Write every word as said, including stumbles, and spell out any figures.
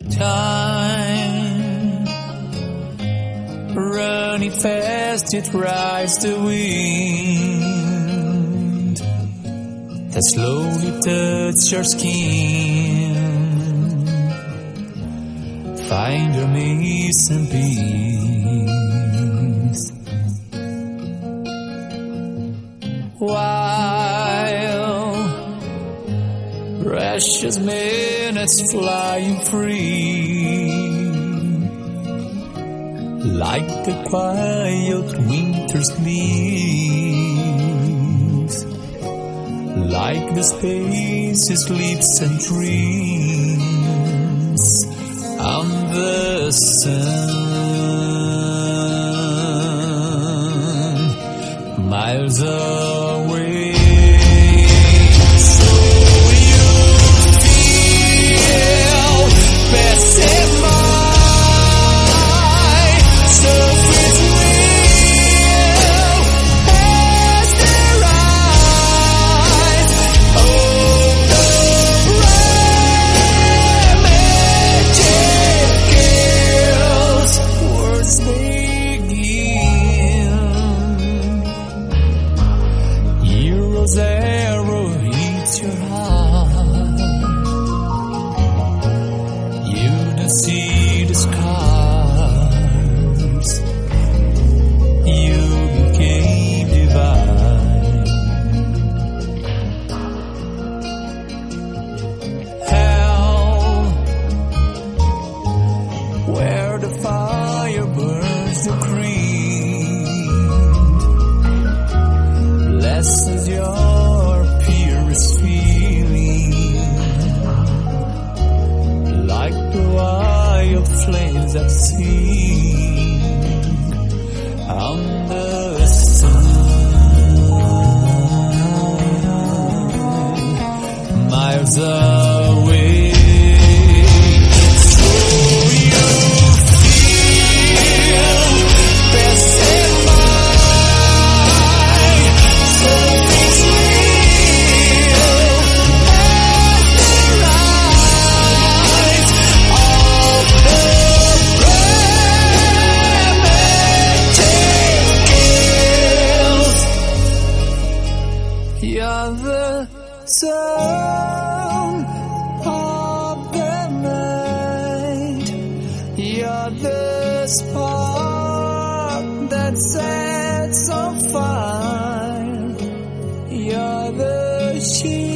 Time running fast, it rides the wind that slowly touches your skin. Find your missing piece. While precious minutes flying free, like the quiet winter's leaves, like the space sleeps and dreams on the sun, miles away. Arrow hits your heart. You don't see the scars. You became divine. Hell, where the fire burns the cream, lessens your flames that sing on the sun, miles away. So you feel passing by, so it's real as the rise of the you're the song of the night. You're the spark that sets on fire. You're the shield